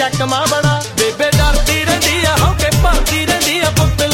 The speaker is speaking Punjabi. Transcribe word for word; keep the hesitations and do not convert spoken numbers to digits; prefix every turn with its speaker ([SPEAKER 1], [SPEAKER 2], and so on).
[SPEAKER 1] ਚੱਕਮਾ ਬੜਾ ਬੇਬੇ ਡਰਦੀ ਰਹਿੰਦੀ ਆ ਹੋ ਕੇ ਭਰਦੀ ਰਹਿੰਦੀ ਆ ਪੁੱਤ